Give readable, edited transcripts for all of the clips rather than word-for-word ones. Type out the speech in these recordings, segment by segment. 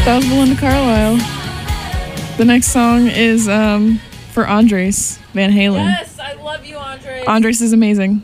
That was Belinda Carlisle. The next song is for Andres Van Halen. Yes, I love you, Andres. Andres is amazing.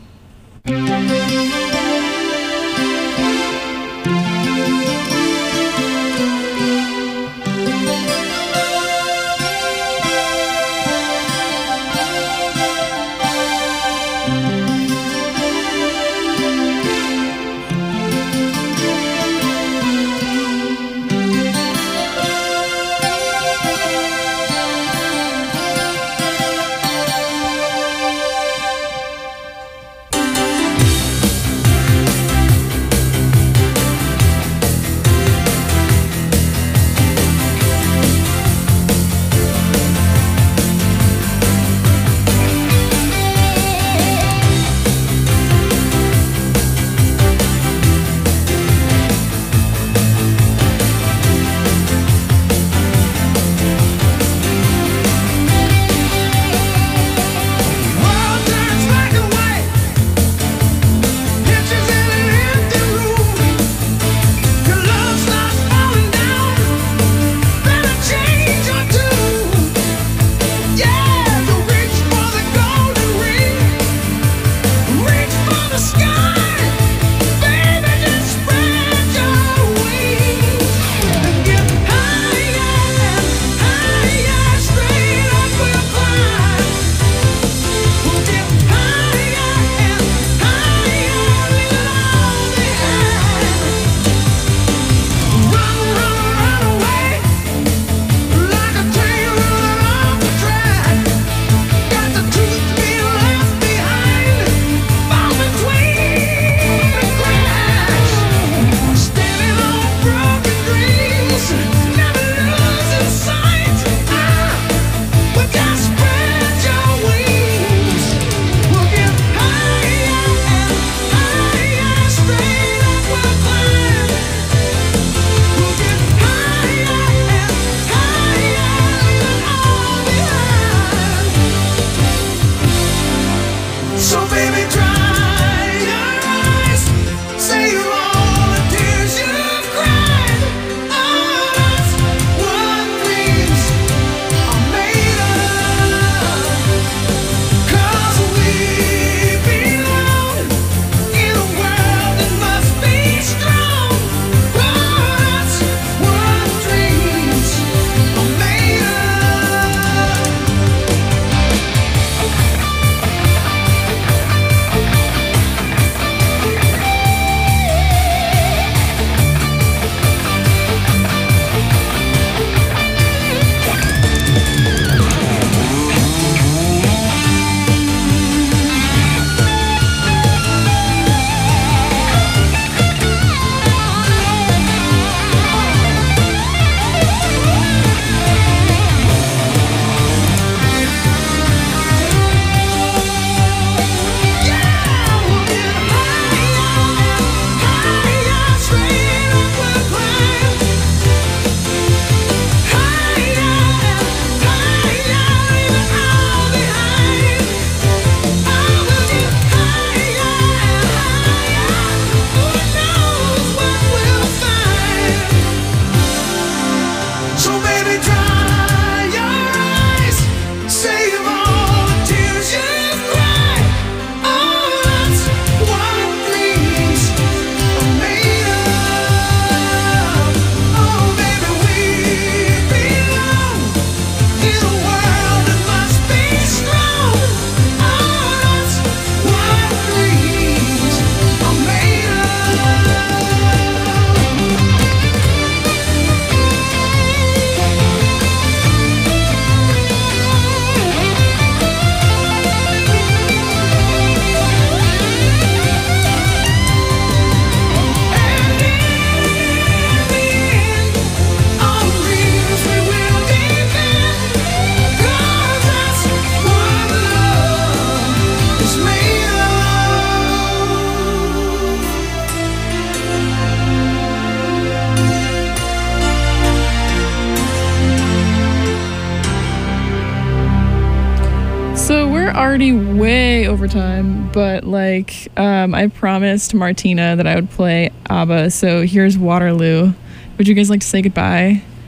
already way over time, but like I promised Martina that I would play ABBA, so here's Waterloo. Would you guys like to say goodbye?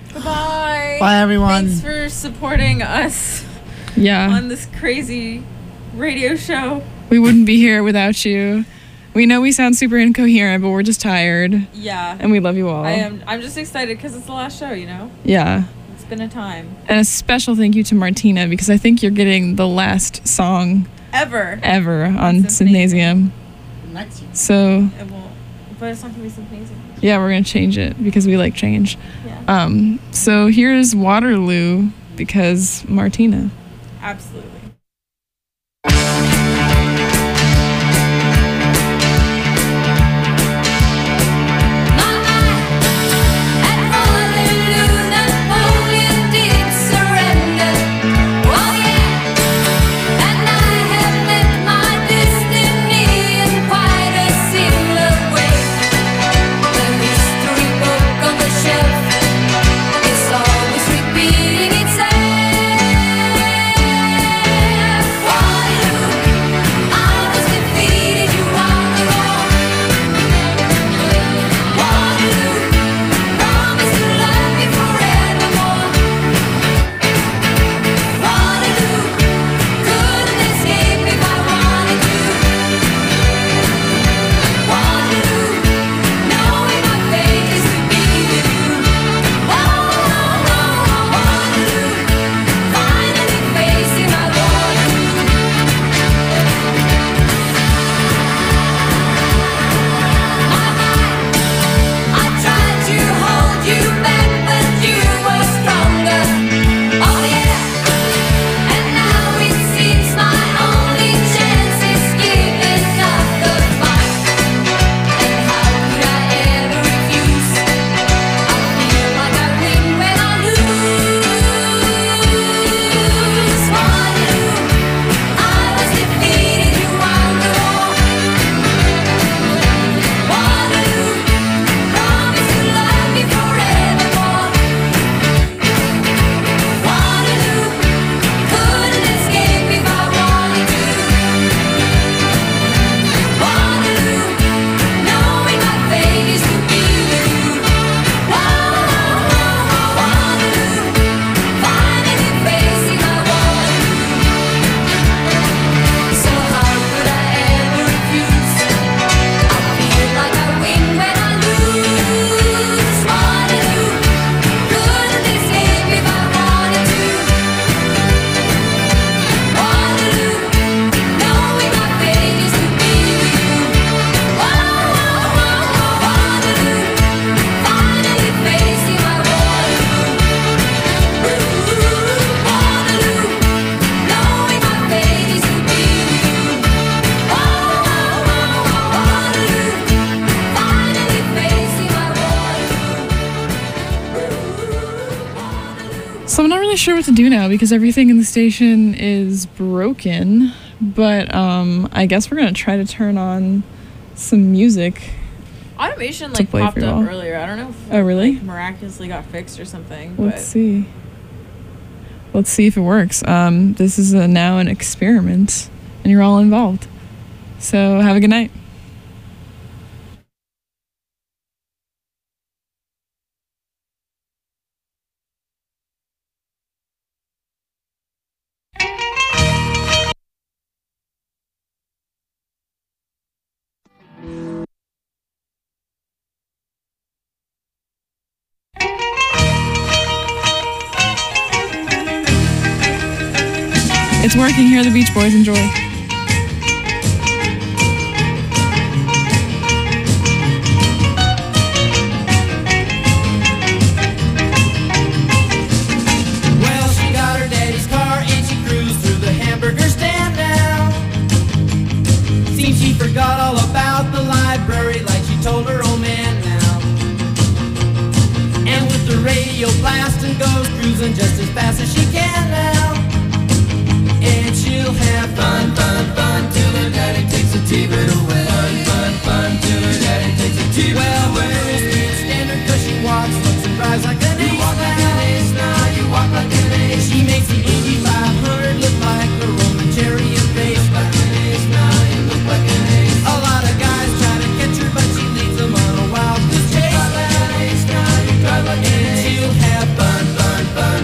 Bye, everyone. Thanks for supporting us Yeah. on this crazy radio show. We wouldn't be here without you. We know we sound super incoherent, but we're just tired. Yeah. And we love you all. I'm just excited because it's the last show, you know? Yeah. It's been a time. And a special thank you to Martina because I think you're getting the last song Ever. on Symphonasium. Next year. So, It won't. But it's not going to be Symphonasium. yeah, we're going to change it because we like change. Yeah. So here's Waterloo because Martina. Absolutely. So I'm not really sure what to do now because everything in the station is broken. But I guess we're going to try to turn on some music. Automation To play popped for you up all. earlier. I don't know if Oh, really? miraculously got fixed or something. Let's see. Let's see if it works. This is now an experiment, and you're all involved. So have a good night. It's working. Here are the Beach Boys. Enjoy. Well, she got her daddy's car and she cruised through the hamburger stand now. Seems she forgot all about the library like she told her old man now. And with the radio blasting goes cruising just as fast as she can now. And she'll have fun, fun, fun till her daddy takes a T-bird away. Fun, fun, fun till her daddy takes a T-bird away. Well, the girls can't stand her 'cause she walks, looks and drives like an ace. You walk like an ace now, you walk like an ace. She makes the Indy 500 look like a Roman chariot race. Like an ace now, you look like an ace. A lot of guys try to catch her, but she leads them on a wild goose chase. Like an ace now, you drive like an ace. And she'll have fun, fun, fun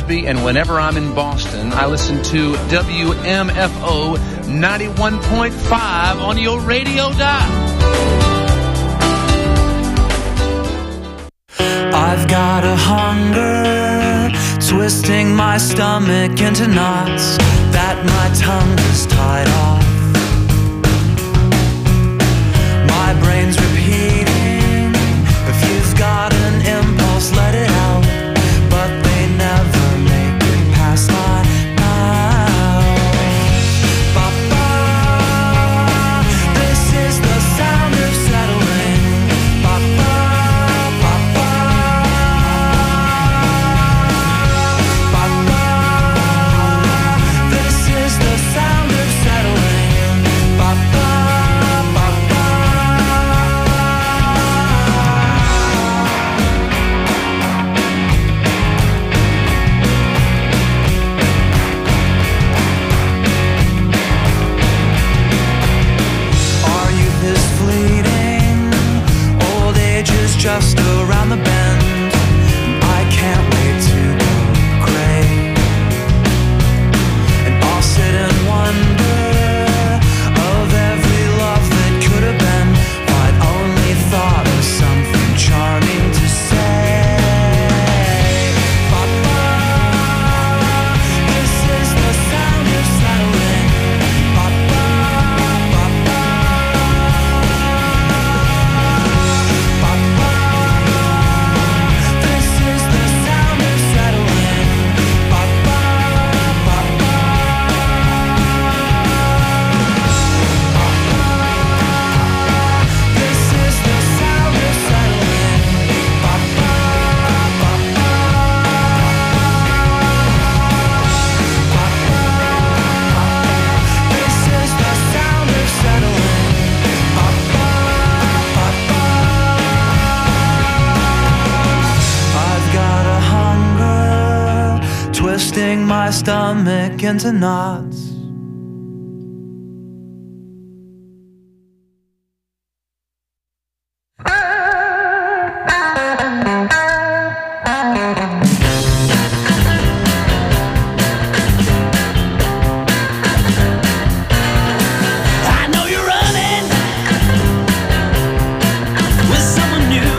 Mosby, and whenever I'm in Boston, I listen to WMFO 91.5 on your radio dial. I've got a hunger, twisting my stomach into knots that my tongue is tied off. My brain's repeating, if you've got an impulse, let it out. But they never make it past my mouth. Ba-ba, this is the sound of settling. Ba-ba, ba-ba, ba-ba, this is the sound of settling. Ba-ba. Just around the bend, I can't wait to go gray. And I'll sit and wonder of every love that could have been, if I'd only thought of something charming to say. Ba-ba, this is the sound of settling. Ba-ba, ba-ba, ba-ba. This is the sound of settling. Ba-ba, ba-ba. This is the sound of settling. Ba-ba, ba-ba. This is the sound of settling. Ba-ba, ba-ba. I've got a hunger, twisting my stomach into knots. I know you're running with someone new.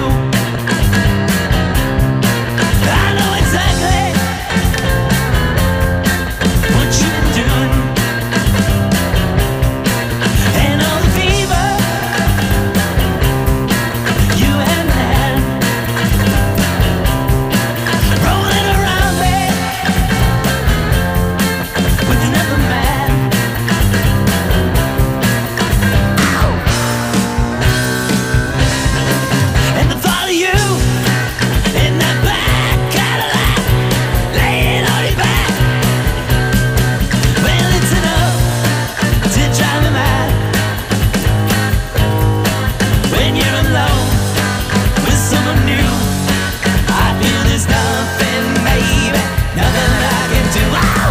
I know exactly what you've been doing. And all the fever you haven't had, rolling around me with another man. And the thought of you in that black Cadillac, laying on your back, well, it's enough to drive me mad. When you're alone with someone new, I feel there's nothing, baby, nothing I can do. Oh!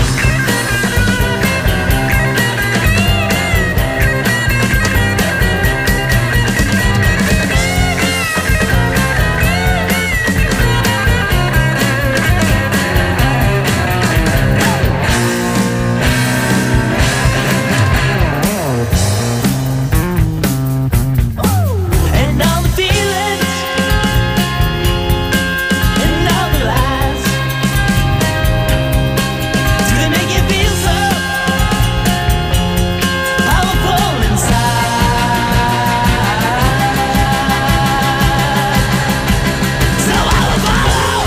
And all the feelings and all the lies, do they make you feel so powerful inside? So I will follow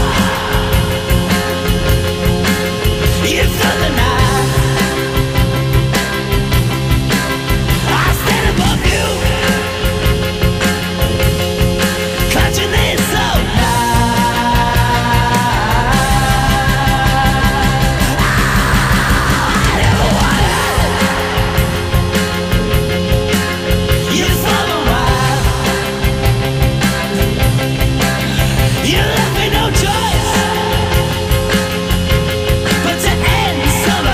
you through the night. I stand above you, clutching this so I never wanted you for a while. You left me no choice but to end some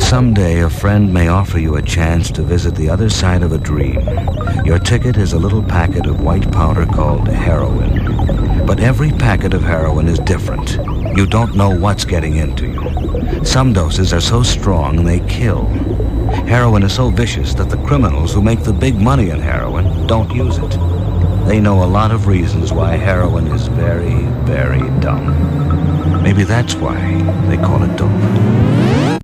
Someday a friend may offer you a chance to visit the other side of a dream. Your ticket is a little packet of white powder called heroin. But every packet of heroin is different. You don't know what's getting into you. Some doses are so strong they kill. Heroin is so vicious that the criminals who make the big money in heroin don't use it. They know a lot of reasons why heroin is very, very dumb. Maybe that's why they call it dope.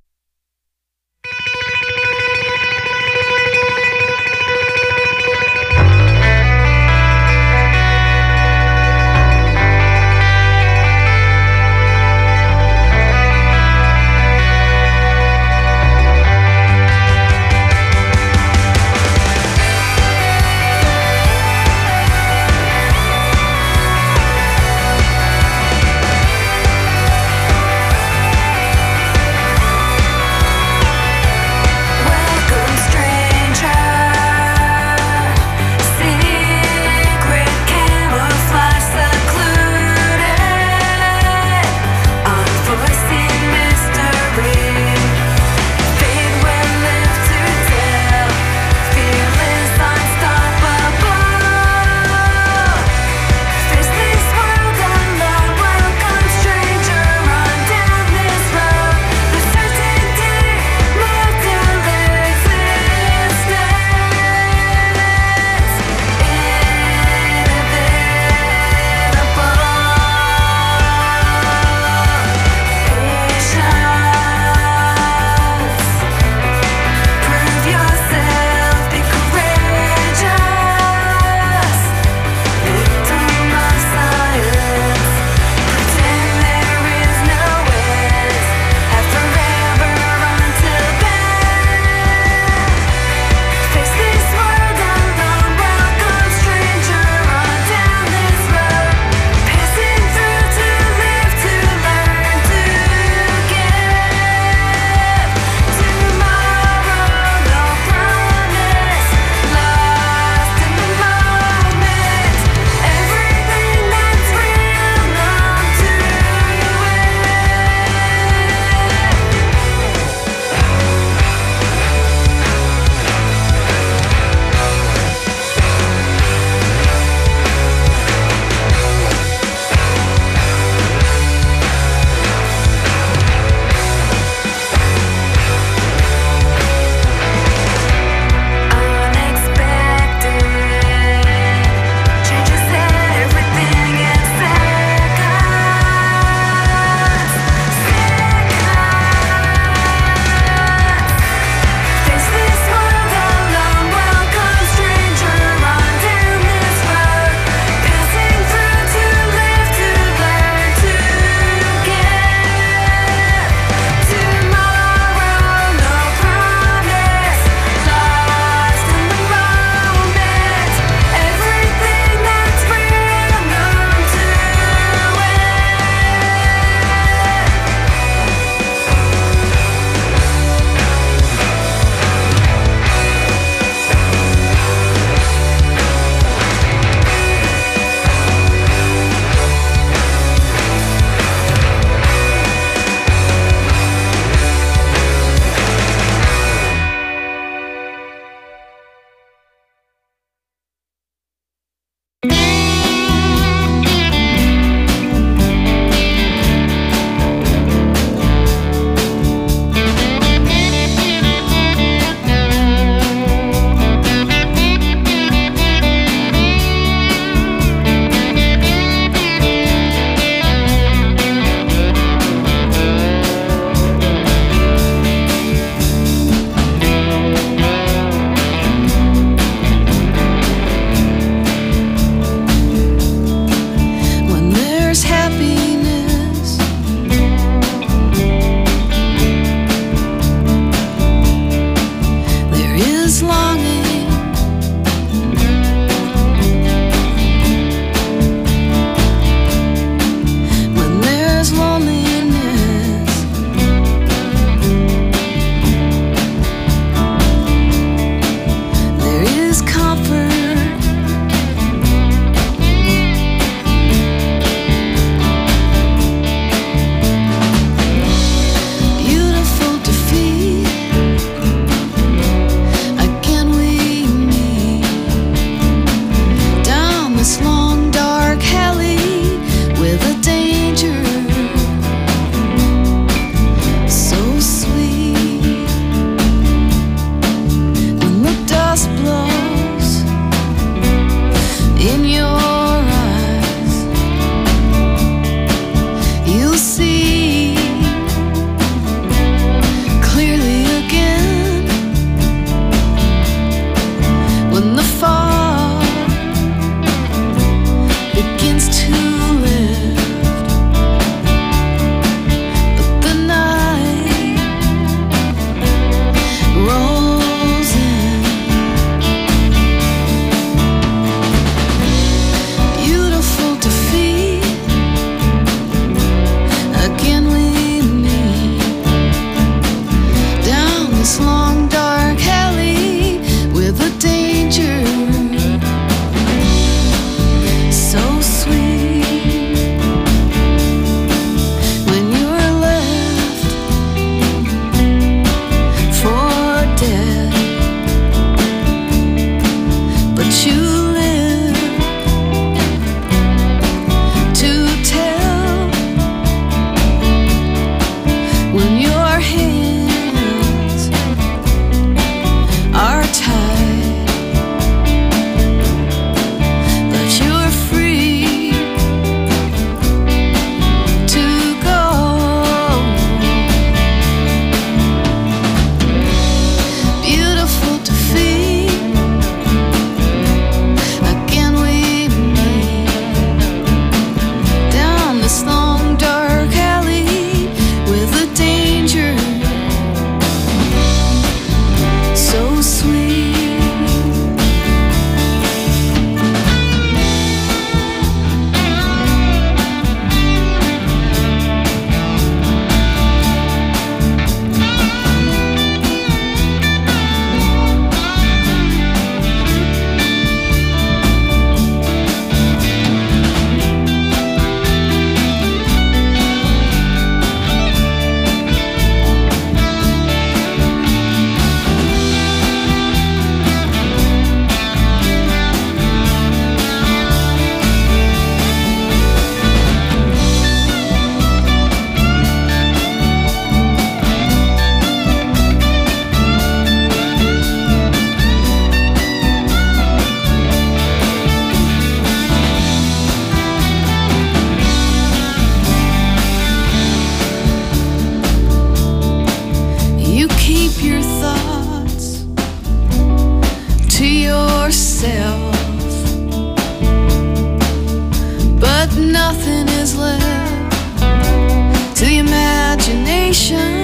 nothing is left to the imagination.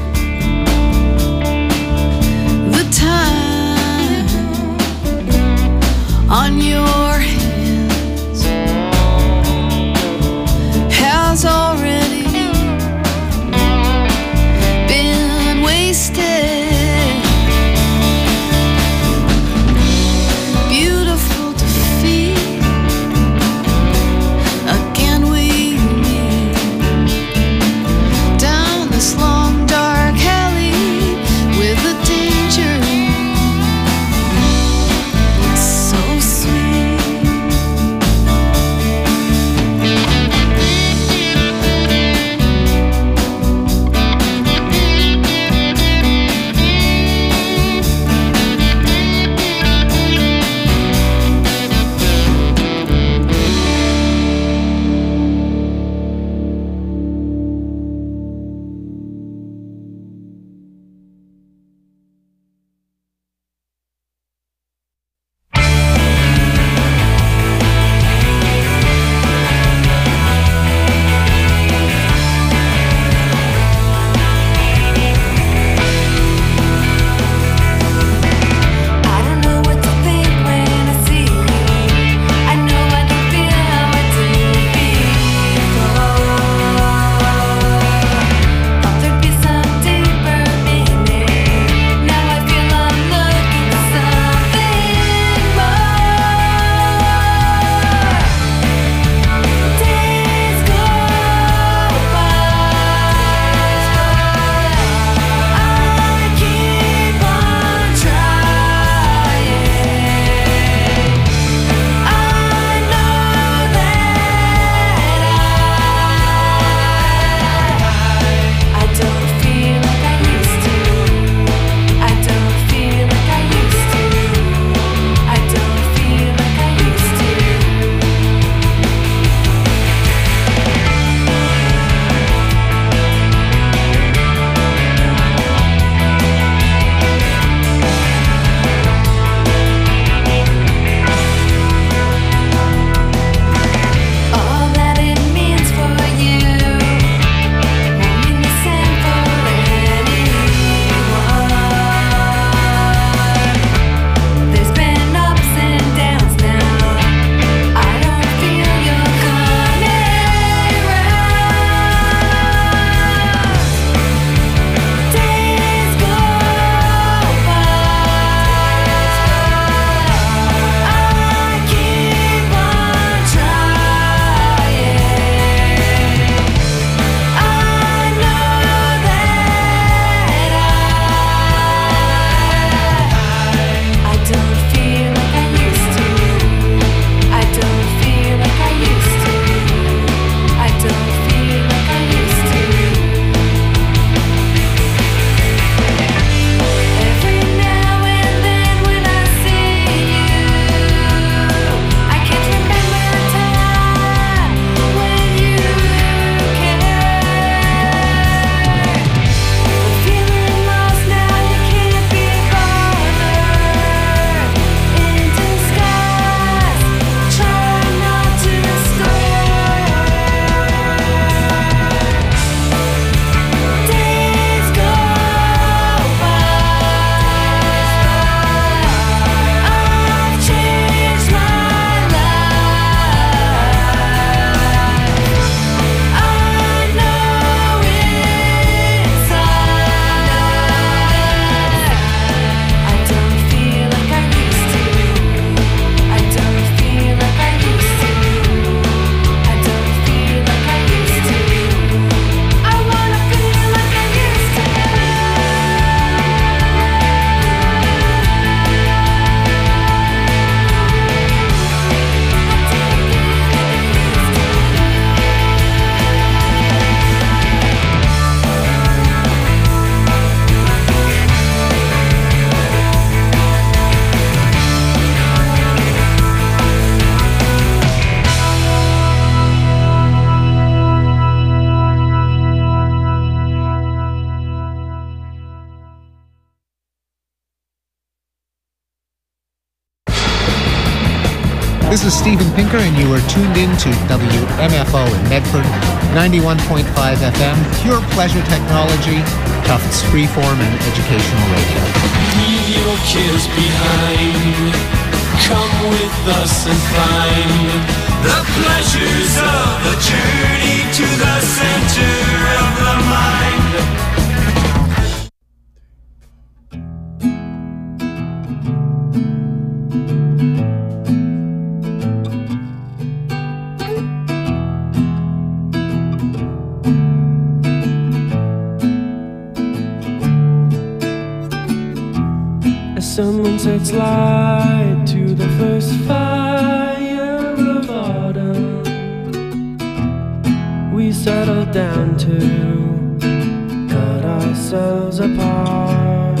The time on your hands has already been wasted. Beautiful defeat. Again we meet down this long This is Steven Pinker, and you are tuned in to WMFO in Medford, 91.5 FM, pure pleasure technology, Tufts freeform and educational radio. Leave your cares behind. Come with us and find the pleasures of a journey to the center of the mind. Someone sets light to the first fire of autumn. We settle down to cut ourselves apart.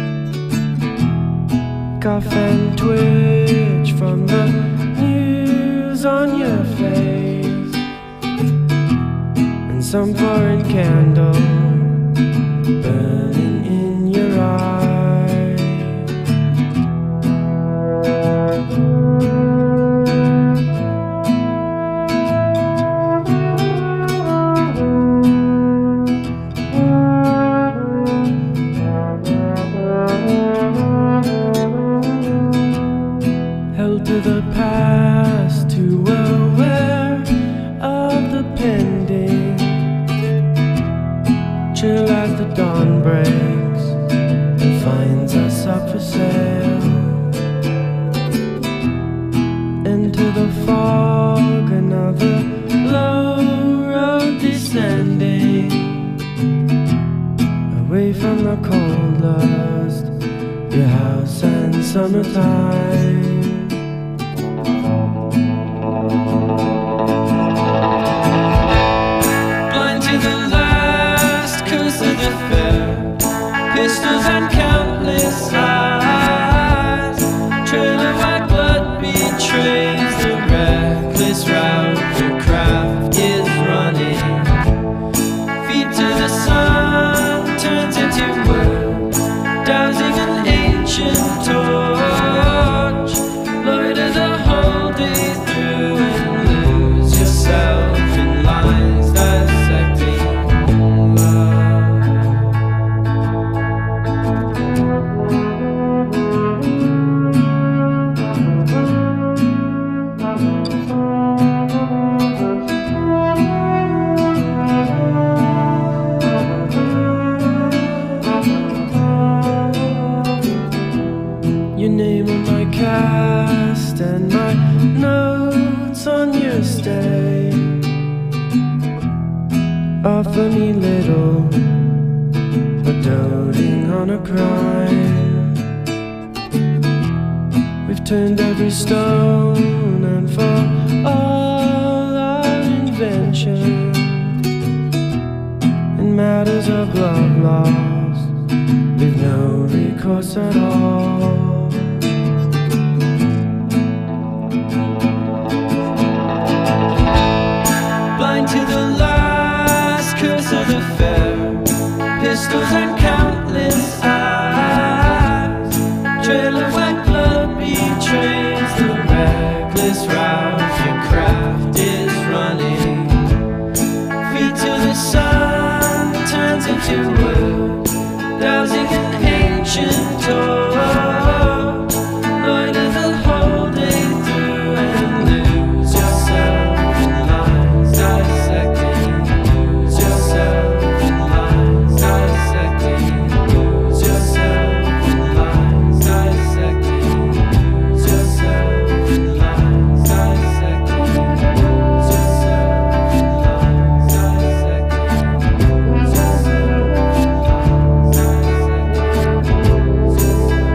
Cough and twitch from the news on your face, and some foreign candle burning in your eyes. Held to the past, too aware of the pending. Chill as the dawn breaks and finds us up for sale. Into the fog, another low road descending, away from the cold lust, your house and summertime. Blind to the last curse of the fair, pistols and countless eyes, trail of white blood betrays the reckless route your craft is running. Feet to the sun turns into wood, dousing an ancient torch. Loiter the whole day through and lose yourself in lines dissecting your name on my cast and my notes on your stay. Offer me little, but doting on a crime. We've turned every stone, and for all our invention in matters of love lost, we've no recourse at all. Blind to the last curse of the fair, pistols and countless eyes, trail of white blood betrays the reckless route your craft is running. Feet to the sun turns into wood, dousing an ancient torch. Loiter the whole day through and lose yourself in lines dissecting. Lose yourself in lines dissecting. Lose yourself in lines dissecting. Lose yourself in lines dissecting. Lose yourself in lines dissecting. Lose yourself in lines dissecting.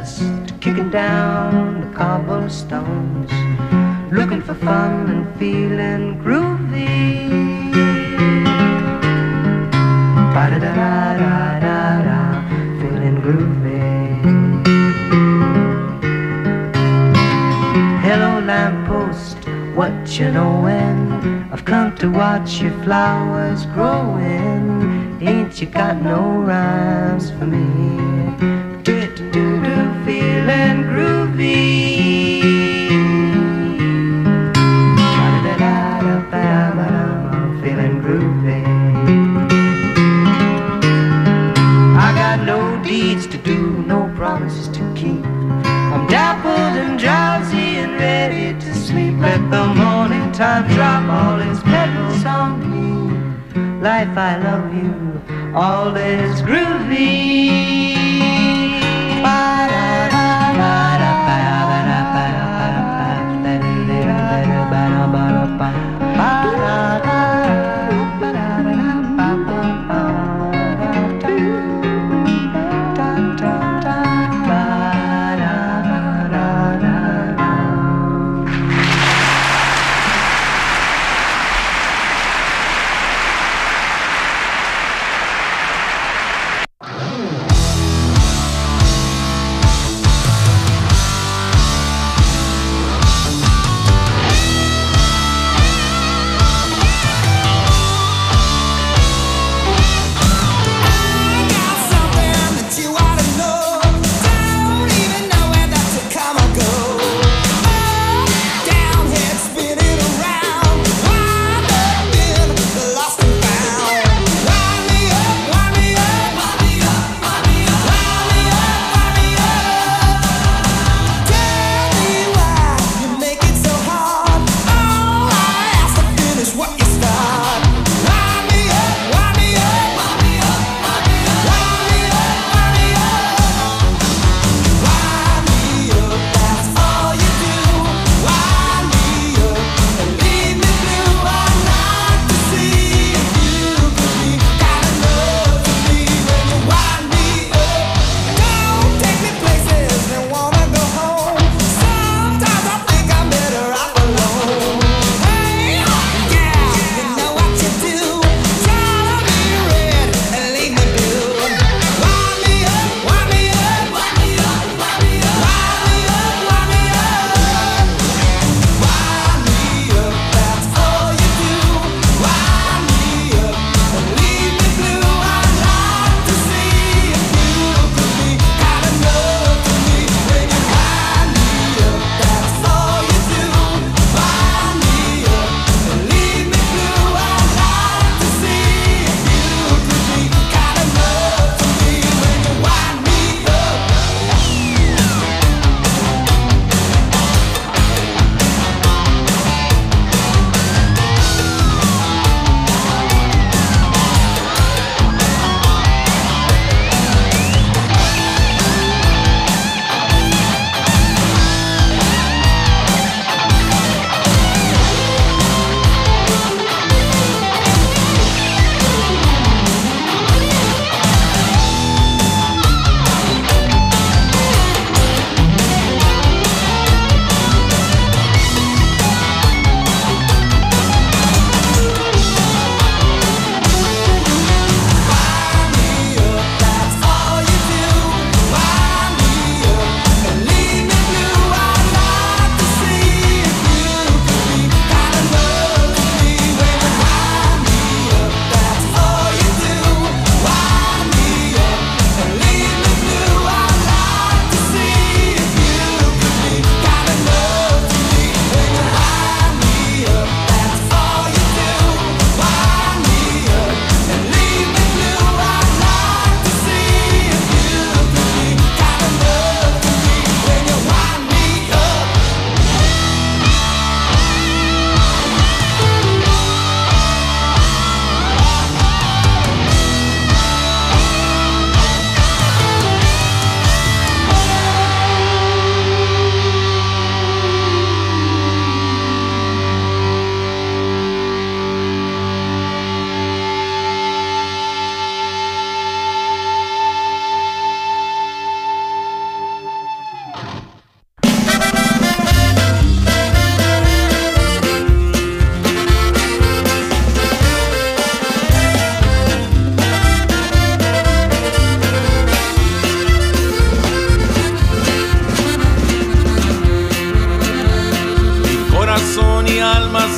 just kicking down the cobblestones, looking for fun and feeling groovy. Ba-da-da-da-da-da, feeling groovy. Hello lamppost, what you knowin'? I've come to watch your flowers growing. Ain't you got no rhymes for me? Do-do-do-do, feeling groovy. Ba-da-da-da-da-ba-da-ba-da, feeling groovy. I got no deeds to do, no promises to keep. I'm dappled and drowsy and ready to sleep. Let the morning time drop all its petals on me. Life, I love you, all is groovy.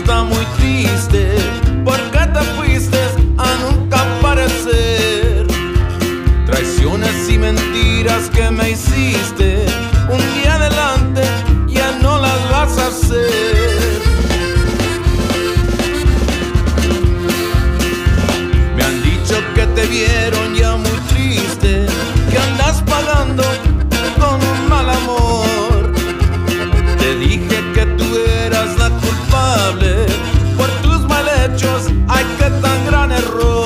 está muy triste, porque te fuiste a nunca aparecer. Traiciones y mentiras que me hiciste, un día adelante ya no las vas a hacer. Me han dicho que te vieron ya muy triste, que andas pagando con un mal amor. Te dije que tú eras la culpable por tus mal hechos, ay, qué tan gran error.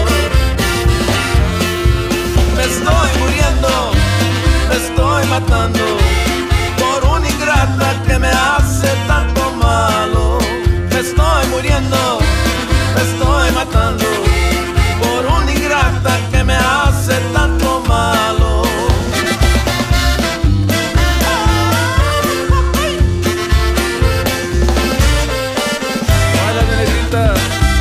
Me estoy muriendo, me estoy matando por una ingrata que me hace tanto malo. Me estoy muriendo, me estoy matando por una ingrata que me hace tanto malo. Baila, negrita.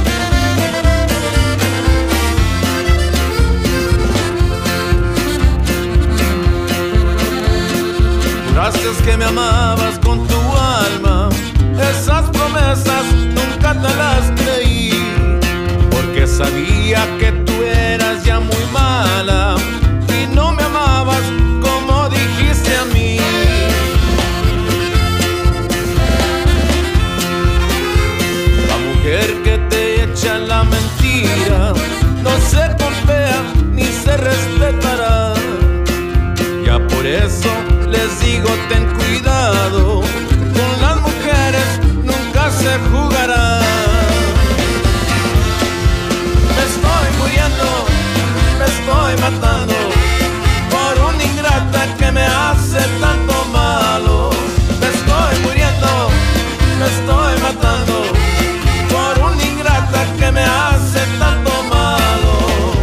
Juraste que me amabas con tu alma, esas promesas nunca te las creí, porque sabía que tú eras ya muy mala y no me amabas como dijiste a mí. La mujer que te echa la mentira no se golpea ni se respetará. Ya por eso les digo, ten cuidado, con las mujeres nunca se jugará. Me estoy muriendo, me estoy matando por una ingrata que me hace tanto malo. Me estoy muriendo, me estoy matando por una ingrata que me hace tanto malo.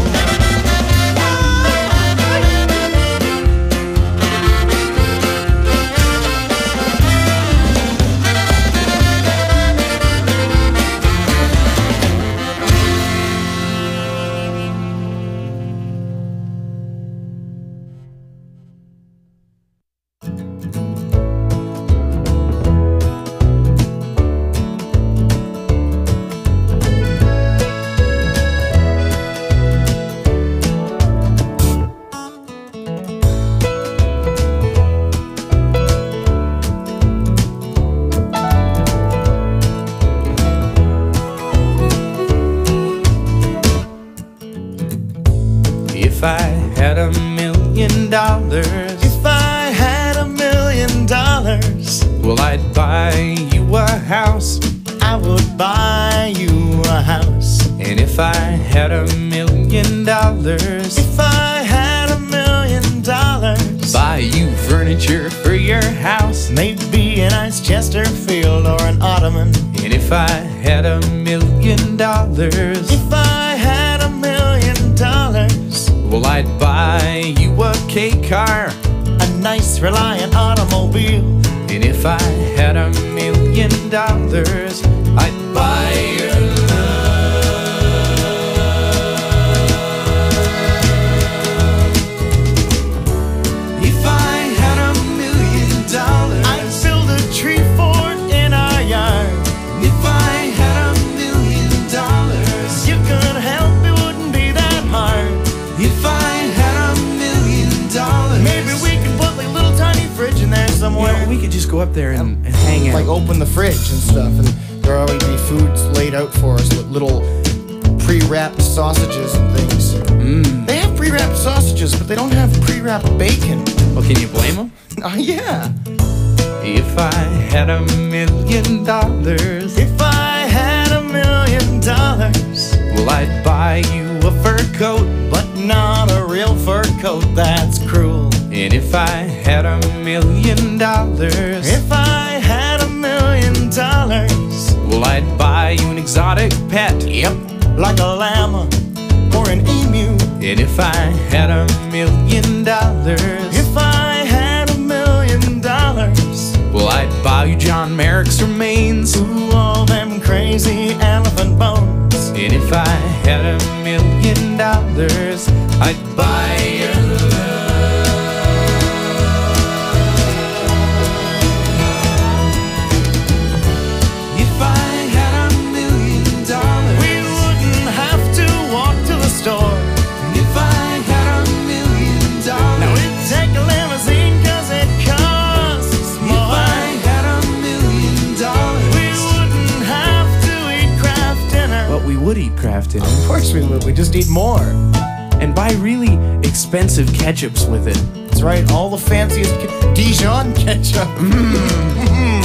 If I had $1 million, if I had $1 million, well, I'd buy you a house. I would buy you a house. And if I had $1 million, if I had $1 million, buy you furniture for your house. Maybe a nice Chesterfield or an ottoman. And if I had $1 million, if I had $1 million, well, I'd buy you a K car, a nice Reliant automobile. And if I had $1 million, I'd buy your love. If I had $1 million, I'd build a tree fort in our yard. If I had $1 million, you could help, it wouldn't be that hard. If I had $1 million, maybe we could put like a little tiny fridge in there somewhere. You know, we could just go up there and hang out. Like open the fridge and stuff, and there'll always be foods laid out for us with little pre-wrapped sausages and things. They have pre-wrapped sausages, but they don't have pre-wrapped bacon. Well, can you blame them? Yeah. If I had $1 million, if I had $1 million, well, I'd buy you a fur coat, but not a real fur coat, that's cruel. And if I had $1 million, if I had $1 million, well, I'd buy you an exotic pet. Yep, like a llama or an emu. And if I had $1 million, if I had $1 million, well, I'd buy you John Merrick's remains. Ooh, all them crazy elephant bones. And if I had $1 million, I'd buy your love. If I had course we would. We just eat more. And buy really expensive ketchups with it. That's right, all the fanciest Dijon ketchup.